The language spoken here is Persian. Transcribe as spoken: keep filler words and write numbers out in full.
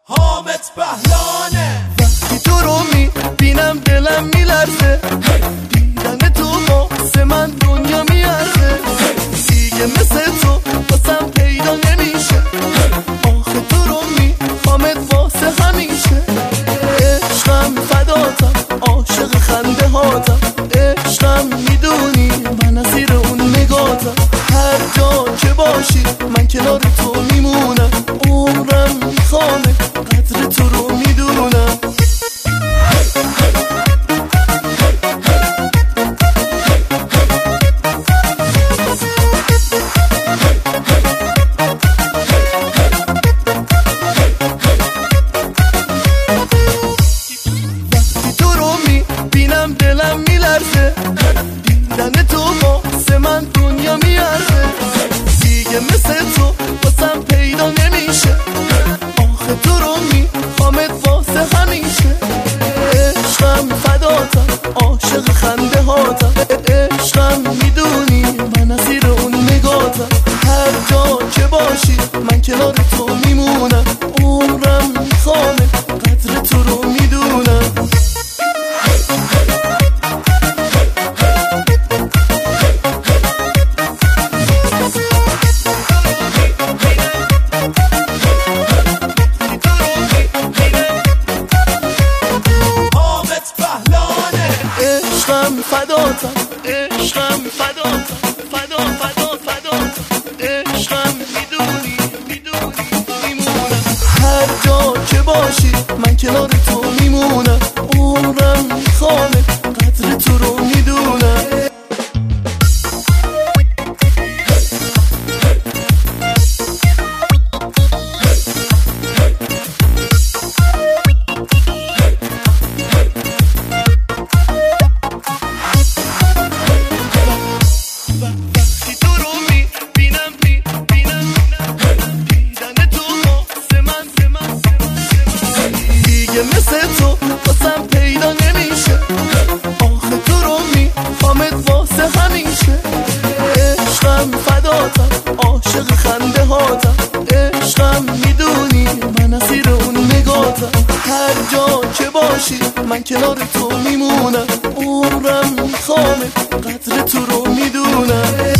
حامد بهلانه. وقتی تو رو میبینم دلم میلرزه، دیدن تو واسه من دنیا میارزه. دیگه مثل تو واسم پیدا نمیشه، آخه تو رو میخوامت واسه همیشه. عشقم فداتم، عاشق خنده هاتم، عشقم میدونی من اسیر اون نگاتم. هر جا که باشی من کنار تو میمونم، عمرم میخوامه قدر تو رو میدونم. وقتی تو رو میبینم دلم میلرزه، دیدن تو واسه من دنیا میارزه. دیگه مثل تو واسم پیدا نمیشه، آخه تو رو میخوامت واسه همیشه. عشقم فداتم، عاشق خنده هاتم، عشقم میدونی من اسیر اون نگاتم. هر جا که باشی من کنار تو میمونم، عمرم میخوامه قدر تو رو میدونم. عشقم فداتم، عشقم فداتم، فدا فدا فداتم. عشقم میدونی میدونی میمونم، هر جا که باشی من کنار تو میمونم، عمرم میخوامه قدر تو رو میدونم. وقتی تو رو میبینم میبینم دیدن تو واسه من دیگه مثل تو واسم پیدا نمیشه، آخه تو رو میخوامت واسه همیشه. عشقم فداتم، عاشق خنده هاتم، عشقم میدونی من اسیر اون نگاتم. هر جا که باشی من کنار تو میمونم، عمرم میخوامه قدر تو رو میدونم.